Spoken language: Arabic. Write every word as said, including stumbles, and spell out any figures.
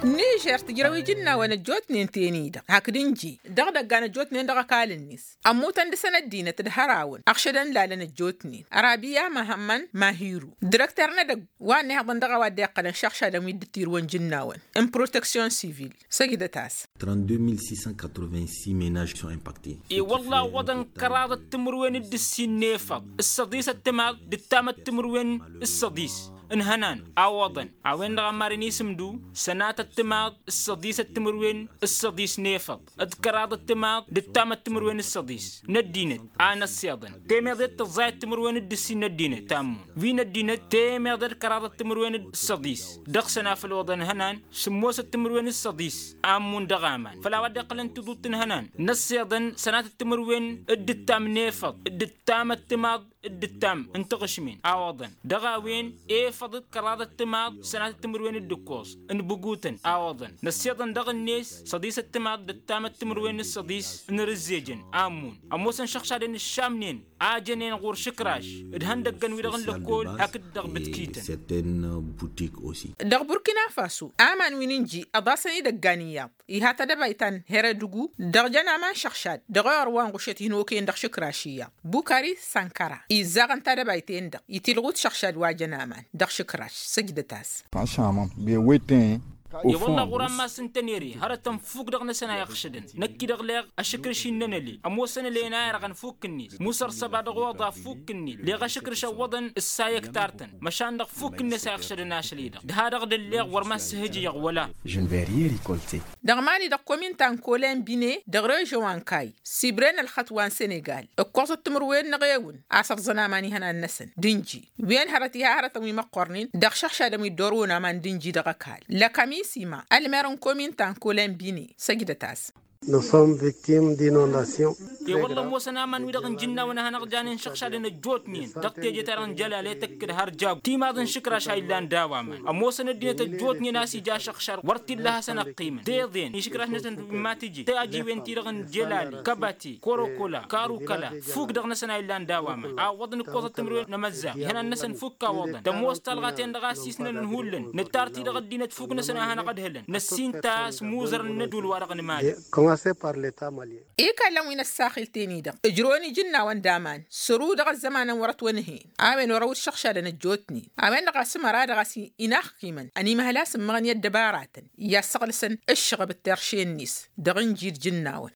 نيجر تجروي جنا ونجوت نين تينيدا هكدنجي دغ دغ نجوت نين دغ كالنيس أموتن دسنة دينة تدهراون أخشدن لا لنجوت نين عربية مهمن ماهيرو دكتورنا دغ واني هضن دغ وادي قلن شخشة دم يدتير ون جناون ام بروتكسيون سيفيل سجدة تاس trente-deux mille six cent quatre-vingt-six ménages sont impactés. اي والله وضن كراد التمروين الدسي النيفض الصديس التماد دتام التمروين الصديس انهنان عوضن عوين غماريني سمدو سنات التماد الصديس التمروين الصديس نيفض اذكراد التماد دتام التمروين الصديس ندينت انا السيادن تيميدت تزاي التمروين الدسي ندينت تامون في ندينت تيميدت كراد التمروين الصديس دقسنا في الوضن هنان سموس التمروين الصديس امون دغامان فلا ودي قلن تدوت هنان نسيادن سنات التمروين الدتام نيفض الدتام التماد الدتام انتقشمين عوضن دغاوين ايه فضت كرادة التماد سنة التمروين الدكوز ان بقوتن عوضن نسيطن دغ الناس صديس التماد دتام التمروين الصديس ان رزيجن امون اموسن شخصا دين الشامنين عاجنين غور شكراش ادهن دقن ويدغن لكول هكد دغ بتكيتن دغ بوركينا فاسو امان ويننجي اضاسني دقانيات إيهاتا دبايتان هيردوغو دغ جانا ما شخشاد دغ اروان غشتين وكين دغ شكراشية بوكاري سانكارا إيزاغن تدبايتين دغ يتلغوت شخشاد واجنا مان دغ شكراش سجدتاس فاشاما بيويتين يا والله غرام ما سنتنيري هرتم فوق دغنا سنة يخشدن نكي دغليغ أشكر شيننا لي أمو سنة لينا يرغن فوق كني موسر سبع دغوضا فوق كني ليغا شكر شوضن السايك تارتن مشان دغ فوق كني سيخشدن ناشليدا ده دغ دليغ ورما سهجي يغولا Je ne vais rien récolter. دغماني دغ كومين تان كولين بيني دغ ريجوان كاي سيبرين الخطوان سنغال القوص التمروين نغيون عصر زناماني هنا النسن دينجي وين هرتيها هرتمي مقرنين دغ شخشا دمي دورونا من دينجي دغ كال لكمي سيما المرن كومين تان كولين بيني سجدتاس. Nous sommes victimes d'inondations. يا والله موسنا من ودغن جنة وانا هنرجعين شخصا دين الجوتنين دقتي جتران جلالتك كده هرجاب تي ماذن شكرا شايلان داوامان اموسنا دينة الجوتني ناسي جا شخشر ورتي لها سنة قيمة ديضين يشكراش نسن ما تجي تاجي وين تيرغن جلالي كباتي كوروكولا كاروكلا فوق دغنا سنة إلان داوامان عوضن قوة التمرين نمزا هنا النسن فوق كاوضن دموس تلغاتين دغاسيسنا نهولن نتارتي دغد دينة فوق نسنا هنا قد هلن نسين تاس موزر ندول ورغن مالي par l'État malien. إيه كلام وين الساخل تاني ده إجروني جنا وندامان سرود غ الزمان ورت ونهين عامل وروت شخشة نجوتني عامل غا سمرا دغاسي إناخ قيمن أني مهلاس مغني الدبارات يا سغلسن الشغب الترشين نيس دغن جير جناون